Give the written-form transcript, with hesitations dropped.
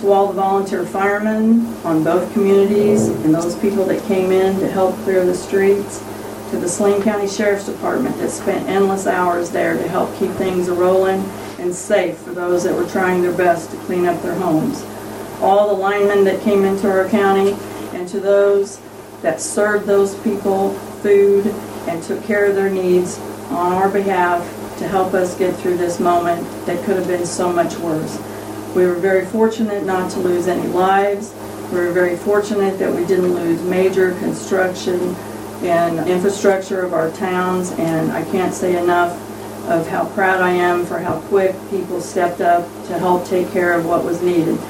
to all the volunteer firemen on both communities and those people that came in to help clear the streets, to the Saline County Sheriff's Department that spent endless hours there to help keep things rolling and safe for those that were trying their best to clean up their homes. All the linemen that came into our county, and to those that served those people food and took care of their needs on our behalf to help us get through this moment that could have been so much worse. We were very fortunate not to lose any lives. We were very fortunate that we didn't lose major construction and infrastructure of our towns, and I can't say enough of how proud I am for how quick people stepped up to help take care of what was needed.